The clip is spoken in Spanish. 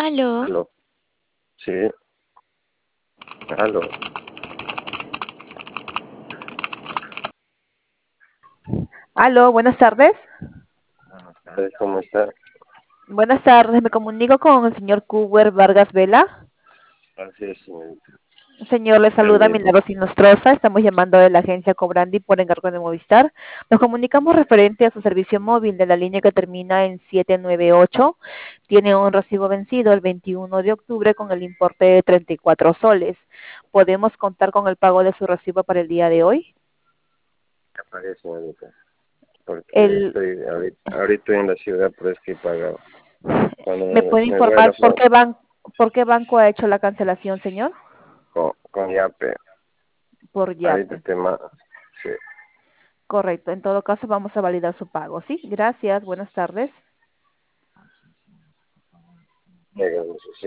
Aló, Aló, sí, aló. Aló, buenas tardes. Buenas tardes, ¿cómo está? Buenas tardes, me comunico con el señor Cuber Vargas Vela. Así es, señorita. Señor, le El saluda mismo. Milagros Inostroza. Estamos llamando de la agencia Cobrandi por encargo de Movistar. Nos comunicamos referente a su servicio móvil de la línea que termina en 798. Tiene un recibo vencido el 21 de octubre con el importe de 34 soles. ¿Podemos contar con el pago de su recibo para el día de hoy? ¿Qué pagué, señorita? Porque El, estoy ahorita en la ciudad, pero es que he pagado. Cuando ¿Me puede me voy a la informar flor por qué banco ha hecho la cancelación, señor? con Yape, Por ahorita Yape. sí, Correcto. En todo caso, vamos a validar su pago. Sí, gracias. Buenas tardes. llega, no sé si